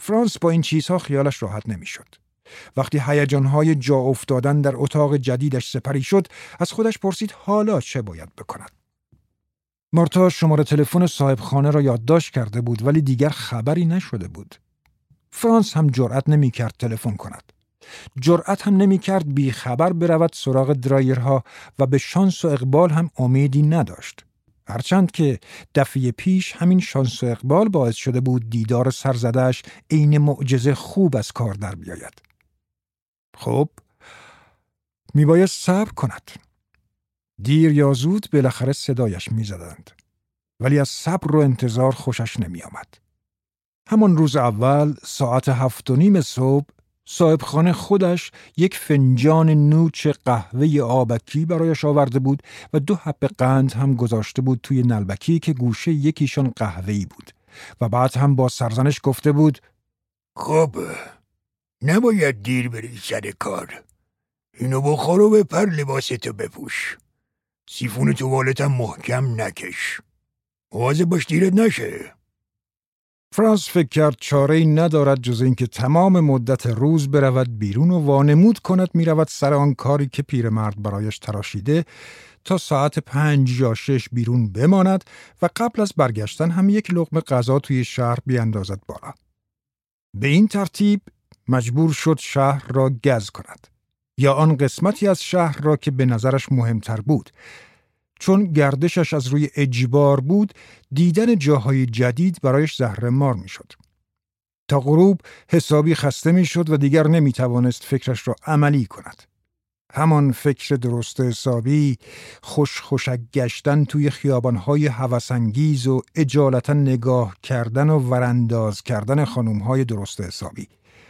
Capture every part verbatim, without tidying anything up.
فرانس با این چیزها خیالش راحت نمیشد. وقتی هیجان‌های جا افتادن در اتاق جدیدش سپری شد، از خودش پرسید حالا چه باید بکند. مارتا شماره تلفن صاحب خانه را یادداشت کرده بود ولی دیگر خبری نشده بود. فرانس هم جرأت نمی‌کرد تلفن کند. جرأت هم نمی‌کرد بی خبر برود سراغ درایرها و به شانس و اقبال هم امیدی نداشت. هرچند که دفعه پیش همین شانس و اقبال باعث شده بود دیدار سرزده‌اش عین معجزه خوب از کار در بیاید. خب میباید صبر کند. دیر یا زود بالاخره صدایش میزدند. ولی از صبر و انتظار خوشش نمی آمد. همان روز اول ساعت هفت و نیم صبح صاحب خانه خودش یک فنجان نوچ قهوه آبکی برایش آورده بود و دو حب قند هم گذاشته بود توی نلبکی که گوشه یکیشان قهوه‌ای بود و بعد هم با سرزنش گفته بود خب نباید دیر بری سر کار. اینو بخور و بپر لباستو بپوش. سیفون توالتم محکم نکش. مواظب باش دیرت نشه. فرانس فکر کرد چاره‌ای ندارد جز اینکه تمام مدت روز برود بیرون و وانمود کند میرود سر آن کاری که پیرمرد برایش تراشیده تا ساعت پنج یا شش بیرون بماند و قبل از برگشتن هم یک لقمه غذا توی شهر بیاندازد بالا. به این ترتیب مجبور شد شهر را گز کند یا آن قسمتی از شهر را که به نظرش مهمتر بود. چون گردشش از روی اجبار بود، دیدن جاهای جدید برایش زهرمار می شد. تا غروب حسابی خسته می شد و دیگر نمی توانست فکرش را عملی کند. همان فکر درست حسابی، خوش خوشک گشتن توی خیابانهای هوسانگیز و اجالتا نگاه کردن و ورانداز کردن خانمهای درست حسابی.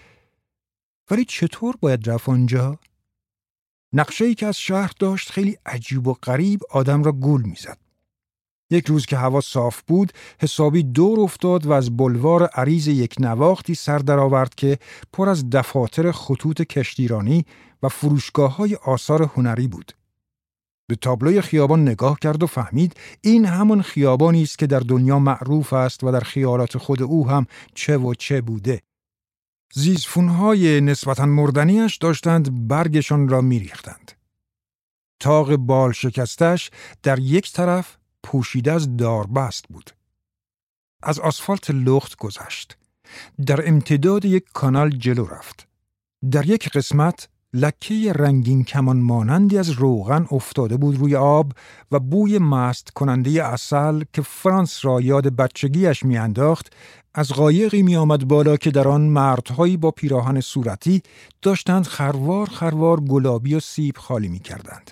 ولی چطور باید رفت آنجا؟ نقشه‌ای که از شهر داشت خیلی عجیب و غریب آدم را گول می‌زد. یک روز که هوا صاف بود، حسابی دور افتاد و از بلوار عریض یک نواختی سر درآورد که پر از دفاتر خطوط کشتیرانی و فروشگاه‌های آثار هنری بود. به تابلوی خیابان نگاه کرد و فهمید این همان خیابانی است که در دنیا معروف است و در خیالات خود او هم چه و چه بوده. زیزفونهای نسبتاً مردنیش داشتند برگشان را می‌ریختند. تاق بال شکستش در یک طرف پوشیده از داربست بود. از آسفالت لخت گذشت. در امتداد یک کانال جلو رفت. در یک قسمت لکه رنگین کمان مانندی از روغن افتاده بود روی آب و بوی مست کننده عسل که فرانس را یاد بچگیش میانداخت از قایقی می آمد بالا که در آن مردهایی با پیراهن صورتی داشتند خروار خروار گلابی و سیب خالی می کردند.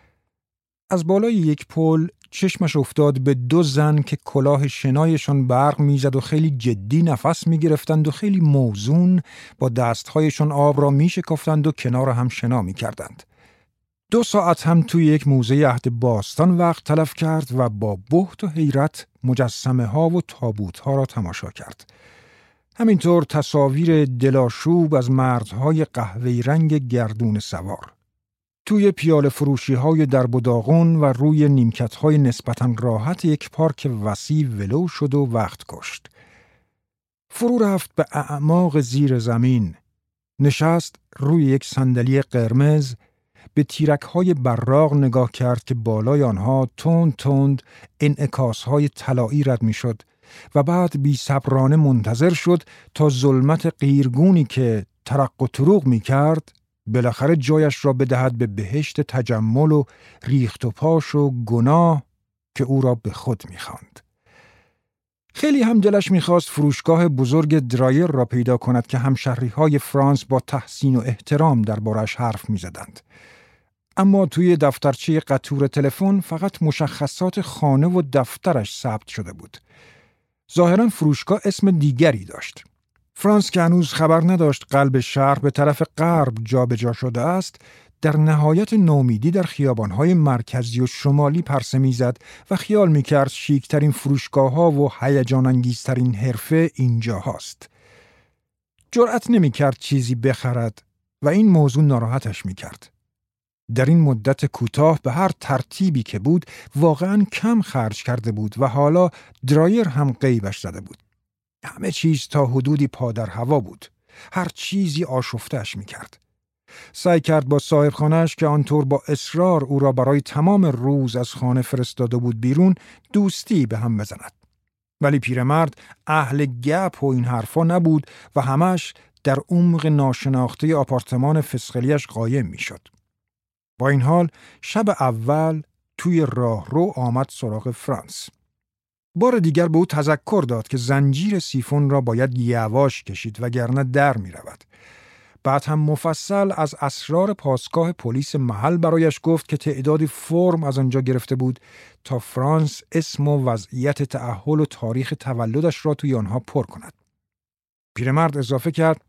از بالای یک پل چشمش افتاد به دو زن که کلاه شنایشان برق می زد و خیلی جدی نفس می گرفتند و خیلی موزون با دستهایشان آب را می شکافتند و کنار هم شنا می کردند. دو ساعت هم توی یک موزه عهد باستان وقت تلف کرد و با بهت و حیرت مجسمه ها و تابوت ها را تماشا کرد. همینطور تصاویر دلاشوب از مردهای قهوه‌ای رنگ گردون سوار. توی پیاله فروشی های درب و داغون و روی نیمکت های نسبتاً راحت یک پارک وسیع ولو شد و وقت کشت. فرو رفت به اعماق زیر زمین. نشست روی یک صندلی قرمز، به تیرک های براق نگاه کرد که بالای آنها تند تند انعکاس های طلایی رد می شد و بعد بی صبرانه منتظر شد تا ظلمت قیرگونی که ترق و تروق می کرد بالاخره جایش را بدهد به بهشت تجمل و ریخت و پاش و گناه که او را به خود می خواند. خیلی هم دلش می‌خواست فروشگاه بزرگ درایر را پیدا کند که همشهری‌های فرانس با تحسین و احترام دربارش حرف می‌زدند. اما توی دفترچه قطور تلفن فقط مشخصات خانه و دفترش ثبت شده بود. ظاهراً فروشگاه اسم دیگری داشت. فرانس که هنوز خبر نداشت قلب شهر به طرف غرب جابجا شده است، در نهایت نومیدی در خیابان‌های مرکزی و شمالی پرسه می‌زد و خیال می‌کرد شیک‌ترین فروشگاه‌ها و هیجان انگیزترین حرفه اینجا هاست. جرأت نمی‌کرد چیزی بخرد و این موضوع ناراحتش می‌کرد. در این مدت کوتاه به هر ترتیبی که بود واقعاً کم خرج کرده بود و حالا درایر هم غیبش زده بود. همه چیز تا حدودی پا در هوا بود. هر چیزی آشفته‌اش می‌کرد. سعی کرد با صاحب خانه‌اش که آنطور با اصرار او را برای تمام روز از خانه فرستاده بود بیرون دوستی به هم بزند. ولی پیرمرد اهل گپ و این حرفا نبود و همش در عمق ناشناخته آپارتمان فسقلیش قایم می‌شد. با این حال شب اول توی راهرو آمد سراغ فرانس. بار دیگر به او تذکر داد که زنجیر سیفون را باید یواش کشید وگرنه در می رود. بعد هم مفصل از اسرار پاسگاه پلیس محل برایش گفت که تعدادی فرم از آنجا گرفته بود تا فرانس اسم و وضعیت تأهل و تاریخ تولدش را توی آنها پر کند. پیرمرد اضافه کرد: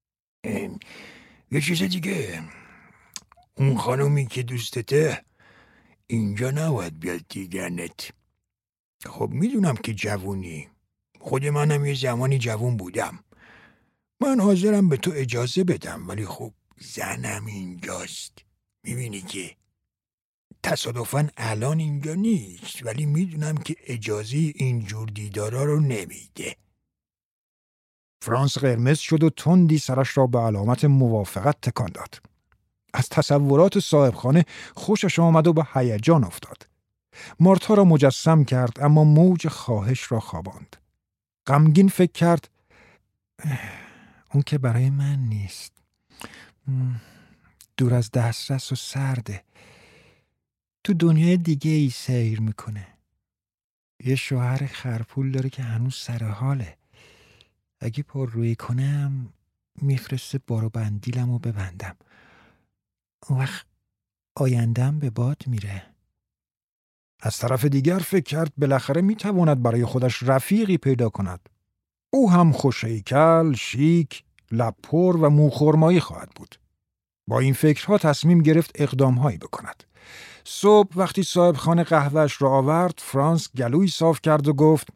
یه چیز دیگه، اون خانومی که دوستته اینجا نباید بیاد دیدنت. خب میدونم که جوونی، خود منم یه زمانی جوون بودم. من حاضرم به تو اجازه بدم، ولی خب زنم اینجاست. میبینی که تصادفاً الان اینجا نیست، ولی میدونم که اجازه اینجور دیدارا رو نمیده. فرانس قرمز شد و تندی سرش را به علامت موافقت تکان داد. از تصورات صاحبخانه خوشش آمد و به هیجان افتاد. مارتا را مجسم کرد اما موج خواهش را خواباند. غمگین فکر کرد: اون که برای من نیست، دور از دسترس و سرده، تو دنیای دیگه ای سیر میکنه. یه شوهر خرپول داره که هنوز سر حاله. اگه پر روی کنم میفرسته بارو بندیلم و ببندم. اون وقت آیندم به باد میره. از طرف دیگر فکر کرد بالاخره میتواند برای خودش رفیقی پیدا کند. او هم خوش‌هیکل، شیک، لب پر و موخرمایی خواهد بود. با این فکرها تصمیم گرفت اقدامهایی بکند. صبح وقتی صاحب خانه قهوه‌اش را آورد، فرانس گلوی صاف کرد و گفت: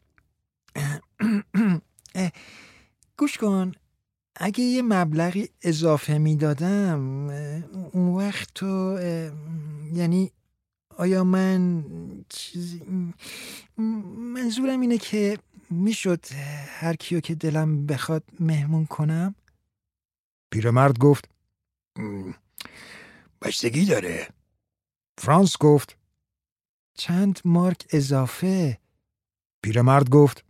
گوش کن، اگه یه مبلغی اضافه میدادم اون وقت تو، یعنی آیا من چیزی، منظورم اینه که میشد هر کیو که دلم بخواد مهمون کنم؟ پیرمرد گفت: بستگی داره. فرانس گفت: چند مارک اضافه؟ پیرمرد گفت: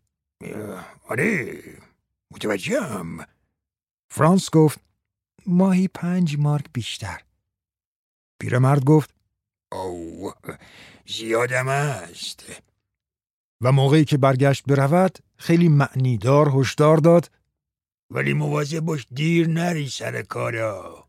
آره متوجهم. فرانس گفت: ماهی پنج مارک بیشتر. پیرمرد گفت: او زیادم است. و موقعی که برگشت برود خیلی معنیدار هشدار داد: ولی مواظب باش دیر نری سر کارا.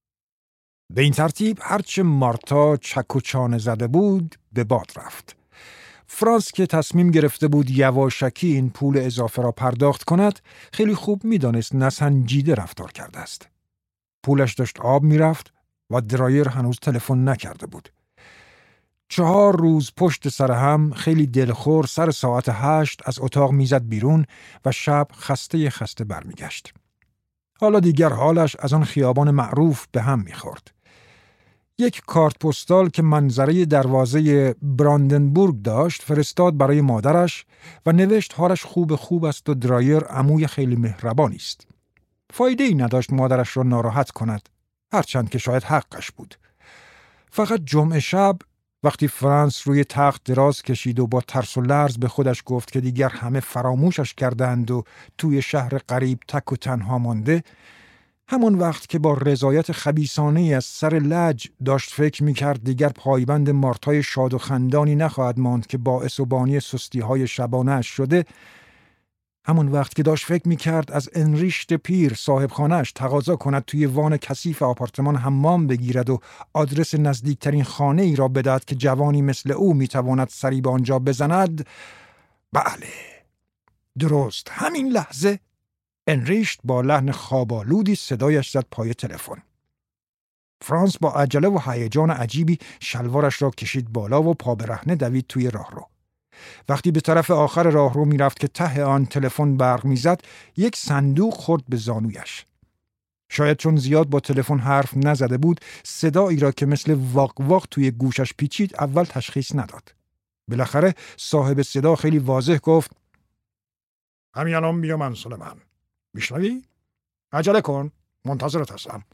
به این ترتیب هرچه مارتا چک و چانه زده بود به باد رفت. فرانس که تصمیم گرفته بود یواشکی این پول اضافه را پرداخت کند، خیلی خوب می‌دانست نسنجیده رفتار کرده است. پولش داشت آب می‌رفت و درایر هنوز تلفن نکرده بود. چهار روز پشت سر هم خیلی دلخور سر ساعت هشت از اتاق میزد بیرون و شب خسته خسته برمیگشت. حالا دیگر حالش از آن خیابان معروف به هم میخورد. یک کارت پستال که منظره دروازه براندنبورگ داشت فرستاد برای مادرش و نوشت حالش خوب خوب است و درایر عموی خیلی مهربانی است. فایده ای نداشت مادرش را ناراحت کند، هرچند که شاید حقش بود. فقط جمعه شب وقتی فرانس روی تخت دراز کشید و با ترس و لرز به خودش گفت که دیگر همه فراموشش کردند و توی شهر غریب تک و تنها مانده، همون وقت که با رضایت خبیثانه از سر لج داشت فکر می‌کرد دیگر پایبند مارتای شاد و خندانی نخواهد ماند که باعث و بانی سستی‌های شبانه‌اش شده، همون وقت که داشت فکر می‌کرد از انریشت پیر صاحب خانه‌اش تقاضا کند توی وان کثیف آپارتمان حمام بگیرد و آدرس نزدیکترین خانه ای را بدهد که جوانی مثل او میتواند سری به آنجا بزند، بله درست همین لحظه انریشت با لحن خوابالودی صدایش زد پای تلفن. فرانس با عجله و هیجان عجیبی شلوارش را کشید بالا و پا برهنه دوید توی راهرو. وقتی به طرف آخر راهرو میرفت که ته آن تلفن برق میزد، یک صندوق خورد به زانویش. شاید چون زیاد با تلفن حرف نزده بود، صدایی را که مثل واق واق توی گوشش پیچید اول تشخیص نداد. بالاخره صاحب صدا خیلی واضح گفت: همین الان بیا منزل من. میشنوی؟ عجله کن. منتظرت هستم.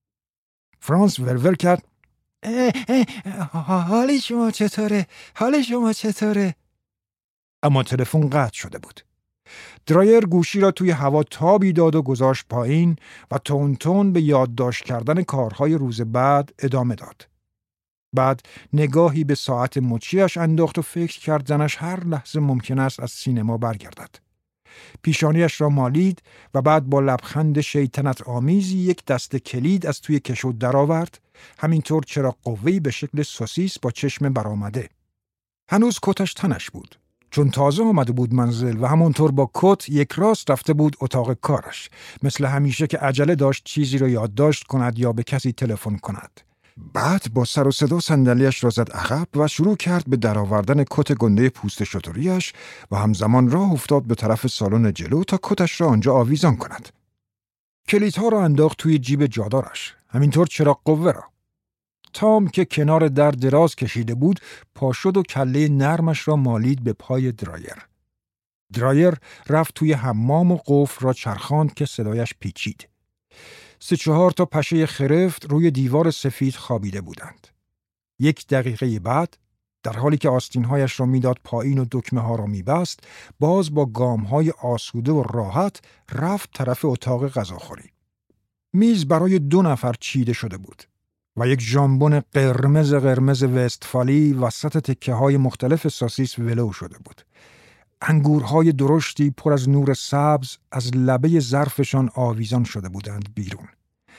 فرانس ورور کرد. اه اه حال شما چطوره؟ حال شما چطوره؟ اما تلفن قطع شده بود. درایر گوشی را توی هوا تابی داد و گذاشت پایین و تون تون به یادداشت کردن کارهای روز بعد ادامه داد. بعد نگاهی به ساعت مچیش انداخت و فکر کرد زنش هر لحظه ممکن است از سینما برگردد. پیشانیش را مالید و بعد با لبخند شیطنت آمیزی یک دسته کلید از توی کشو درآورد، همینطور چراغ قوه‌ای به شکل سوسیس با چشم برآمده. هنوز کتش تنش بود، چون تازه آمده بود منزل و همونطور با کت یک راست رفته بود اتاق کارش، مثل همیشه که عجله داشت چیزی را یادداشت کند یا به کسی تلفن کند. بعد با سر و صدا صندلیاش را زد عقب و شروع کرد به درآوردن کت گنده پوست شتریش و همزمان راه افتاد به طرف سالن جلو تا کتش را آنجا آویزان کند. کلیدها را انداخت توی جیب جادارش، همینطور چراغ قوه را. تام که کنار در دراز کشیده بود پا شد و کله نرمش را مالید به پای درایر. درایر رفت توی حمام و قفل را چرخاند که صدایش پیچید. سه چهار تا پشه خرفت روی دیوار سفید خوابیده بودند. یک دقیقه بعد، در حالی که آستینهایش را میداد پایین و دکمه ها را میبست، باز با گامهای آسوده و راحت رفت طرف اتاق غذاخوری. میز برای دو نفر چیده شده بود و یک ژامبون قرمز قرمز وستفالی وسط تکه های مختلف سوسیس ولو شده بود. انگورهای درشتی پر از نور سبز از لبه ظرفشان آویزان شده بودند بیرون.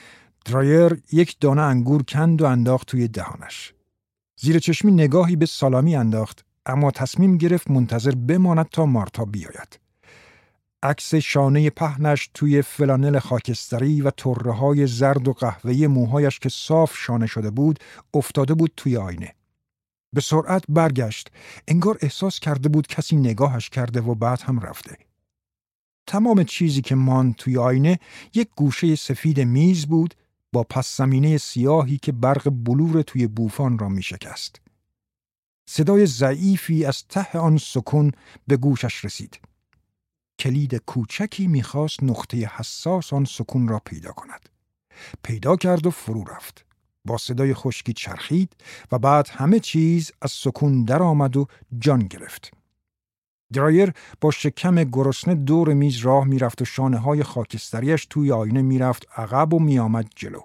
درایر یک دانه انگور کند و انداخت توی دهانش. زیر چشمی نگاهی به سالامی انداخت، اما تصمیم گرفت منتظر بماند تا مارتا بیاید. عکس شانه پهنش توی فلانل خاکستری و طره‌های زرد و قهوه‌ای موهایش که صاف شانه شده بود افتاده بود توی آینه. به سرعت برگشت، انگار احساس کرده بود کسی نگاهش کرده و بعد هم رفته. تمام چیزی که ماند توی آینه یک گوشه سفید میز بود با پس زمینه سیاهی که برق بلور توی بوفان را می شکست. صدای ضعیفی از ته آن سکون به گوشش رسید. کلید کوچکی می‌خواست نقطه حساس آن سکون را پیدا کند. پیدا کرد و فرو رفت. با صدای خشکی چرخید و بعد همه چیز از سکون در آمد و جان گرفت. درایر با شکم گرسنه دور میز راه میرفت و شانه های خاکستریش توی آینه میرفت عقب و میآمد جلو.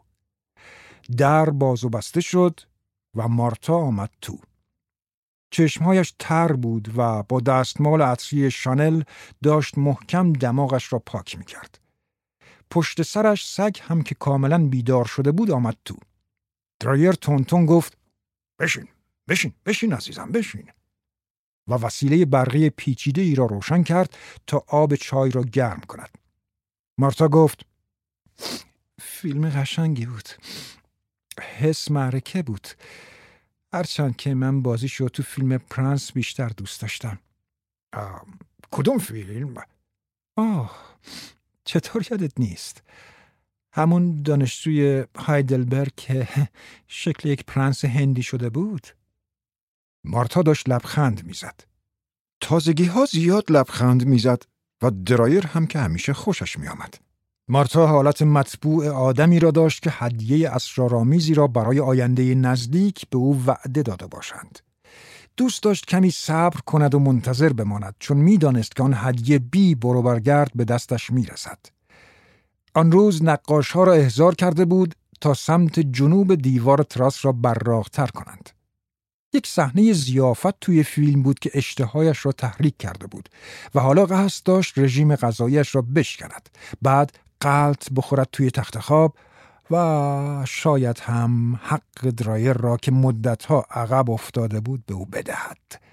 در باز و بسته شد و مارتا آمد تو. چشمهایش تر بود و با دستمال عطری شانل داشت محکم دماغش را پاک میکرد. پشت سرش سگ هم که کاملا بیدار شده بود آمد تو. درایر تون تون گفت بشین، بشین، بشین عزیزم، بشین. و وسیله برقی پیچیده ای را روشن کرد تا آب چای را گرم کند. مارتا گفت فیلم قشنگی بود. حس معرکه بود. هرچند که من بازیش رو تو فیلم پرنس بیشتر دوست داشتم. کدوم فیلم؟ آه، چطور یادت نیست؟ همون دانشجوی هایدلبرگ که شکل یک پرنس هندی شده بود. مارتا داشت لبخند میزد. تازگی ها زیاد لبخند میزد و درایر هم که همیشه خوشش میآمد. مارتا حالت مطبوع آدمی را داشت که هدیه اسرارآمیزی را برای آینده نزدیک به او وعده داده باشند. دوست داشت کمی صبر کند و منتظر بماند، چون میدانست که آن هدیه بی برو برگرد به دستش میرسد. آن روز نقاش‌ها را احضار کرده بود تا سمت جنوب دیوار تراس را براق‌تر کنند. یک صحنه ضیافت توی فیلم بود که اشتهایش را تحریک کرده بود و حالا قصد داشت رژیم غذاییش را بشکند، بعد غلط بخورد توی تخت خواب و شاید هم حق درایر را که مدتها عقب افتاده بود به او بدهد.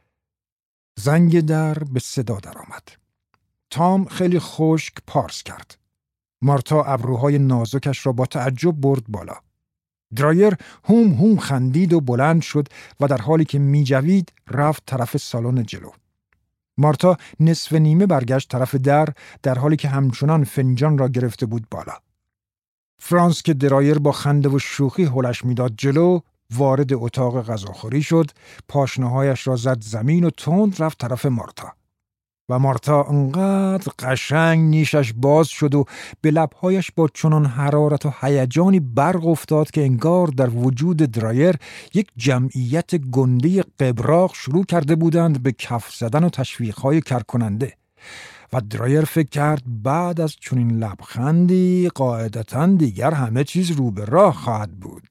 زنگ در به صدا درآمد. تام خیلی خشک پارس کرد. مارتا ابروهای نازکش را با تعجب برد بالا. درایر هوم هوم خندید و بلند شد و در حالی که می جوید رفت طرف سالن جلو. مارتا نصف نیمه برگشت طرف در در حالی که همچنان فنجان را گرفته بود بالا. فرانس که درایر با خنده و شوخی هلش میداد جلو وارد اتاق غذاخوری شد، پاشنهایش را زد زمین و تند رفت طرف مارتا. و مارتا انقدر قشنگ نیشش باز شد و به لبهایش با چنان حرارت و هیجانی برق افتاد که انگار در وجود درایر یک جمعیت گنده قبراق شروع کرده بودند به کف زدن و تشویق‌های کرکننده. و درایر فکر کرد بعد از چنین لبخندی قاعدتاً دیگر همه چیز رو به راه خواهد بود.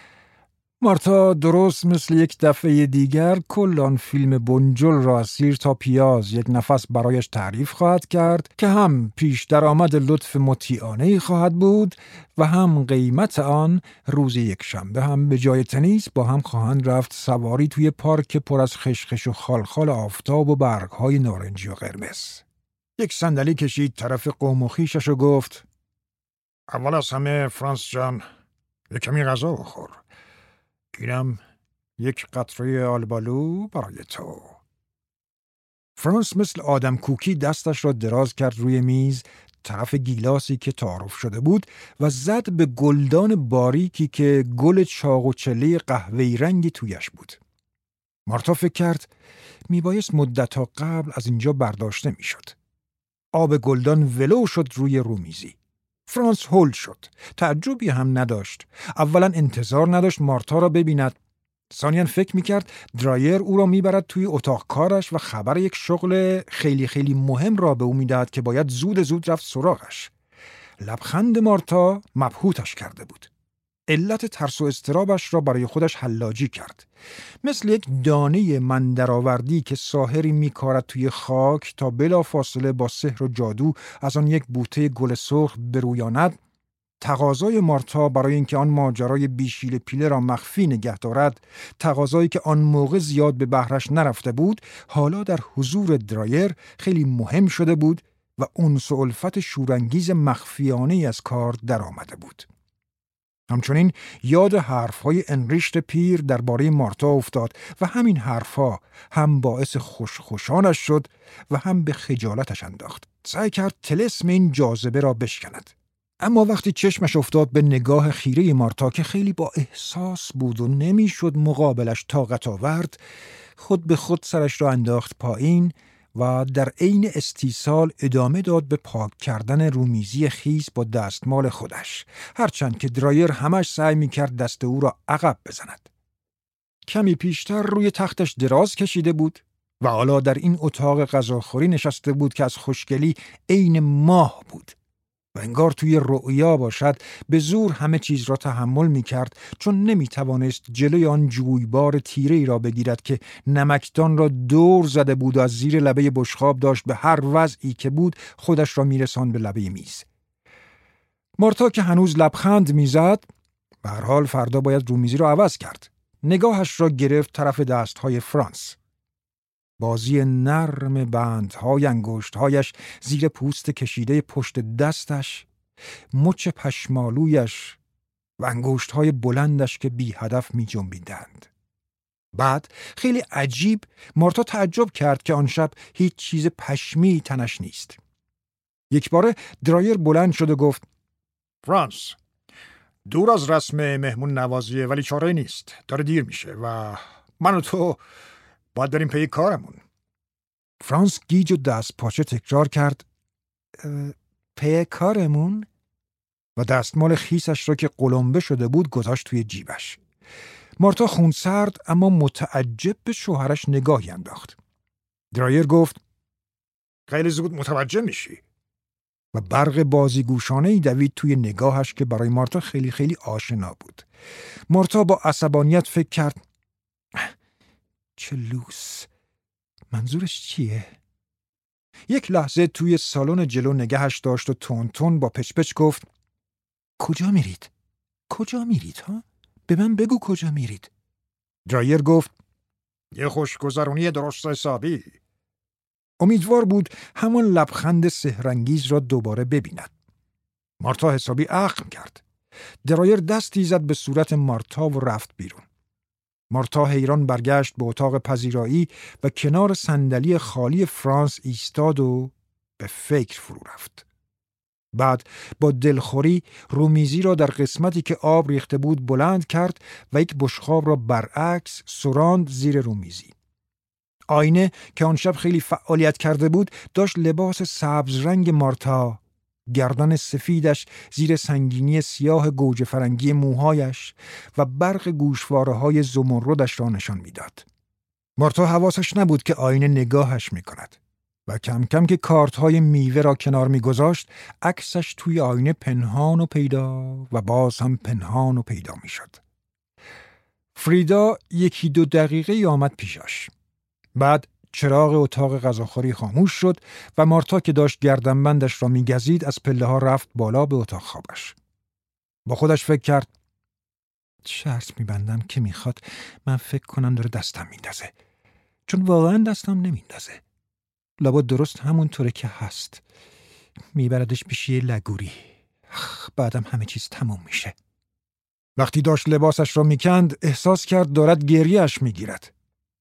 مارتا درست مثل یک دفعه دیگر کل آن فیلم بنجل را سیر تا پیاز یک نفس برایش تعریف خواهد کرد که هم پیش درآمد لطف مطیعانه‌ای خواهد بود و هم قیمت آن روز یک شنبه هم به جای تنیس با هم خواهند رفت سواری توی پارک پر از خشخش و خالخال آفتاب و برگ‌های نارنجی و قرمز. یک صندلی کشید طرف قوم و خویشش و گفت: اول از همه فرانس جان، یک کمی غذا بخور. اینم یک قطره آلبالو برای تو. فرانس مثل آدم کوکی دستش را دراز کرد روی میز طرف گیلاسی که تعارف شده بود و زد به گلدان باریکی که گل چاق و چله قهوه‌ای رنگی تویش بود. مارتا فکر کرد میبایست مدتها قبل از اینجا برداشته میشد. آب گلدان ولو شد روی رومیزی. فرانس هول شد. تعجبی هم نداشت. اولا انتظار نداشت مارتا را ببیند. ثانیاً فکر میکرد درایر او را میبرد توی اتاق کارش و خبر یک شغل خیلی خیلی مهم را به او میدهد که باید زود زود رفت سراغش. لبخند مارتا مبهوتش کرده بود. علت ترس و اضطرابش را برای خودش حلاجی کرد. مثل یک دانه مندرآوردی که ساحری میکارد توی خاک تا بلا فاصله با سحر و جادو از آن یک بوته گل سرخ برویاند، تقاضای مارتا برای اینکه آن ماجرای بیشیل پیله را مخفی نگه دارد، تقاضایی که آن موقع زیاد به بهرش نرفته بود، حالا در حضور درایر خیلی مهم شده بود و انس و الفت شورانگیز مخفیانه از کار در آمده بود. همچنین یاد حرفهای انریشت پیر درباره مارتا افتاد و همین حرفها هم باعث خوشخوشانش شد و هم به خجالتش انداخت. سعی کرد طلسم این جاذبه را بشکند. اما وقتی چشمش افتاد به نگاه خیره مارتا که خیلی با احساس بود و نمیشد مقابلش طاقت آورد، خود به خود سرش را انداخت پایین و در عین استیصال ادامه داد به پاک کردن رومیزی خیس با دستمال خودش، هرچند که درایر همش سعی میکرد دست او را عقب بزند. کمی پیشتر روی تختش دراز کشیده بود و حالا در این اتاق غذاخوری نشسته بود که از خوشگلی عین ماه بود و انگار توی رؤیا باشد به زور همه چیز را تحمل می کرد، چون نمی توانست جلوی آن جویبار تیره‌ای را بگیرد که نمکدان را دور زده بود و از زیر لبه بشقاب داشت به هر وضعی که بود خودش را می رساند به لبه میز. مارتا که هنوز لبخند می زد، به هر حال فردا باید رومیزی را عوض کرد. نگاهش را گرفت طرف دستهای فرانس. بازی نرم بندهای انگشتهایش زیر پوست کشیده پشت دستش، مچ پشمالویش و انگشتهای بلندش که بی هدف می جنبیدند. بعد خیلی عجیب مارتا تعجب کرد که آن شب هیچ چیز پشمی تنش نیست. یک باره درایر بلند شد و گفت: فرانس، دور از رسم مهمون نوازیه ولی چاره نیست، داره دیر میشه و من و تو باید بریم پی کارمون. فرانس گیج و دست پاچه تکرار کرد: پی کارمون؟ و دستمال خیسش را که قلمبه شده بود گذاشت توی جیبش. مارتا خونسرد اما متعجب به شوهرش نگاهی انداخت. درایر گفت: خیلی زود متوجه میشی. و برق بازیگوشانه‌ای دوید توی نگاهش که برای مارتا خیلی خیلی آشنا بود. مارتا با عصبانیت فکر کرد: چه لوس، منظورش چیه؟ یک لحظه توی سالن جلو نگهش داشت و تون تون با پچ پچ گفت: کجا میرید؟ کجا میرید ها؟ به من بگو کجا میرید؟ درایر گفت: یه خوشگذرونی درست حسابی. امیدوار بود همان لبخند سحرانگیز را دوباره ببیند. مارتا حسابی عقل کرد. درایر دستی زد به صورت مارتا و رفت بیرون. مارتا حیران برگشت به اتاق پذیرایی و کنار صندلی خالی فرانس ایستاد و به فکر فرو رفت. بعد با دلخوری رومیزی را در قسمتی که آب ریخته بود بلند کرد و یک بشقاب را برعکس سراند زیر رومیزی. آینه که آن شب خیلی فعالیت کرده بود داشت لباس سبز رنگ مارتا، گردن سفیدش زیر سنگینی سیاه گوجه فرنگی موهایش و برق گوشواره های زمردش را نشان میداد. مارتا حواسش نبود که آینه نگاهش می کند و کم کم که کارت های میوه را کنار می گذاشت عکسش توی آینه پنهان و پیدا و باز هم پنهان و پیدا می شد. فریدا یکی دو دقیقه آمد پیشش. بعد چراغ اتاق غذاخوری خاموش شد و مارتا که داشت گردنبندش را می‌گزید از پله ها رفت بالا به اتاق خوابش. با خودش فکر کرد شرط می‌بندم که می‌خواد من فکر کنم داره دستم میندازه، چون واقعا دستم نمیندازه. لابد درست همون طوره که هست. میبردش پیش یه لگوری. بعدم همه چیز تموم میشه. وقتی داشت لباسش را میکند احساس کرد دارد گریهش میگیرد.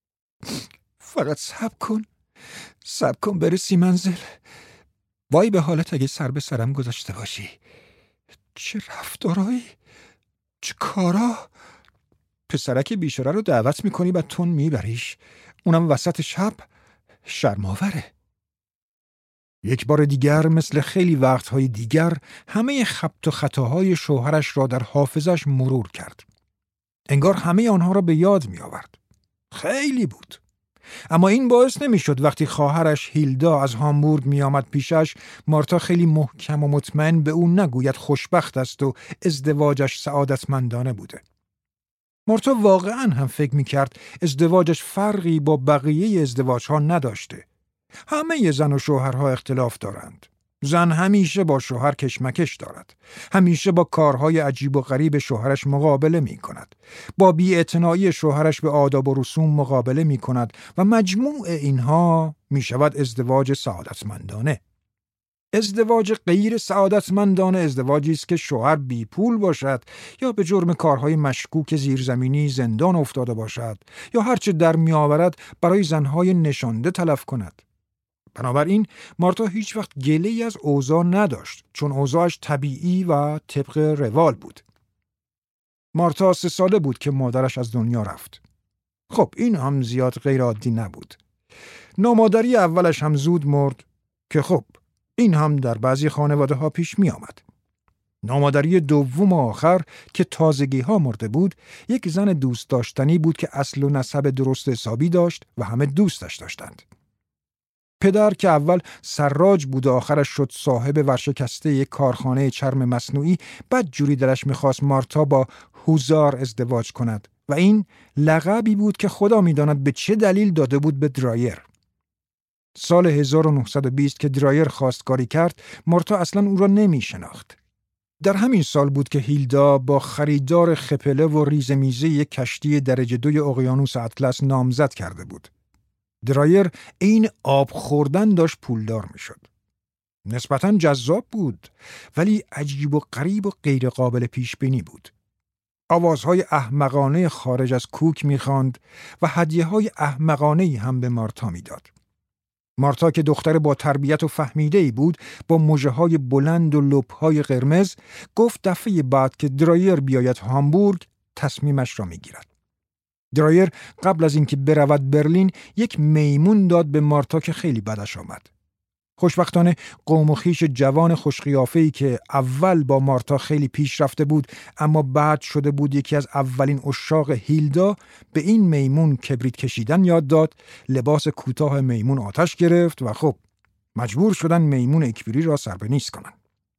فقط صبر کن صبر کن برسی منزل. وای به حالت اگه سر به سرم گذاشته باشی. چه رفتارایی، چه کارا. پسرک بیچاره رو دعوت میکنی و تون میبریش، اونم وسط شب. شرم‌آوره. یک بار دیگر مثل خیلی وقتهای دیگر همه خبط و خطاهای شوهرش را در حافظش مرور کرد. انگار همه آنها را به یاد می آورد. خیلی بود. اما این باعث نمی شد وقتی خواهرش هیلدا از هامبورگ می آمد پیشش مارتا خیلی محکم و مطمئن به او نگوید خوشبخت است و ازدواجش سعادتمندانه بوده. مارتا واقعاً هم فکر می کرد ازدواجش فرقی با بقیه ازدواجها نداشته. همه زن و شوهرها اختلاف دارند. زن همیشه با شوهر کشمکش دارد. همیشه با کارهای عجیب و غریب شوهرش مقابله می کند. با بی‌اعتنایی شوهرش به آداب و رسوم مقابله می کند و مجموع اینها می شود ازدواج سعادتمندانه. ازدواج غیر سعادتمندانه ازدواجی است که شوهر بی پول باشد یا به جرم کارهای مشکوک زیرزمینی زندان افتاده باشد یا هرچه در می آورد برای زنهای نشانده تلف کند. بنابراین مارتا هیچ وقت گله‌ای از اوضاع نداشت چون اوضاعش طبیعی و طبق روال بود. مارتا سه ساله بود که مادرش از دنیا رفت. خب این هم زیاد غیر عادی نبود. نامادری اولش هم زود مرد که خب این هم در بعضی خانواده ها پیش می آمد. نامادری دوم و آخر که تازگی ها مرده بود یک زن دوست داشتنی بود که اصل و نسب درست حسابی داشت و همه دوستش داشتند. پدر که اول سراج بود و آخرش شد صاحب ورشکسته یک کارخانه چرم مصنوعی بد جوری دلش میخواست مارتا با هوزار ازدواج کند و این لقبی بود که خدا میداند به چه دلیل داده بود به درایر. سال هزار و نهصد و بیست که درایر خواستگاری کرد مارتا اصلا او را نمی شناخت. در همین سال بود که هیلدا با خریدار خپله و ریزمیزه یک کشتی درجه دوی اقیانوس اطلس نامزد کرده بود. درایر این آب خوردن داشت پولدار می شد. نسبتاً جذاب بود ولی عجیب و غریب و غیر قابل پیش بینی بود. آوازهای احمقانه خارج از کوک می خواند و هدیه‌های احمقانه‌ای هم به مارتا می داد. مارتا که دختر با تربیت و فهمیده‌ای بود با مژه‌های بلند و لب‌های قرمز گفت دفعه بعد که درایر بیاید هامبورگ تصمیمش را می گیرد. درایر قبل از اینکه برود برلین یک میمون داد به مارتا که خیلی بدش آمد. خوشبختانه قوم و خویش جوان خوشقیافه‌ای که اول با مارتا خیلی پیش رفته بود اما بعد شده بود یکی از اولین عشاق هیلدا به این میمون کبریت کشیدن یاد داد، لباس کوتاه میمون آتش گرفت و خب مجبور شدن میمون اکبری را سر به نیست کنن.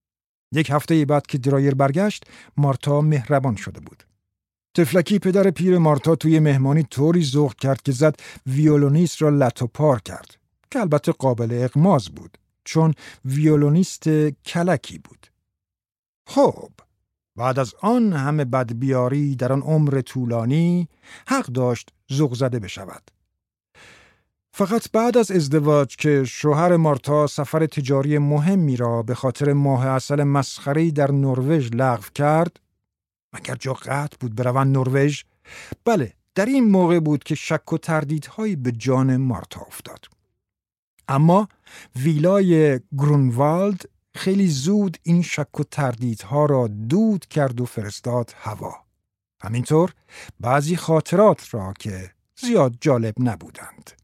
یک هفته بعد که درایر برگشت مارتا مهربان شده بود. تفلکی پدر پیر مارتا توی مهمانی طوری ذوق کرد که زد ویولونیست را لط و پار کرد که البته قابل اغماض بود چون ویولونیست کلکی بود. خب بعد از آن همه بدبیاری در آن عمر طولانی حق داشت ذوق زده بشود. فقط بعد از ازدواج که شوهر مارتا سفر تجاری مهمی را به خاطر ماه عسل مسخره‌ای در نروژ لغو کرد، مگر جا قطع بود بروند نروژ؟ بله، در این موقع بود که شک و تردیدهایی به جان مارتا افتاد. اما ویلای گرونوالد خیلی زود این شک و تردیدها را دود کرد و فرستاد هوا. همینطور بعضی خاطرات را که زیاد جالب نبودند.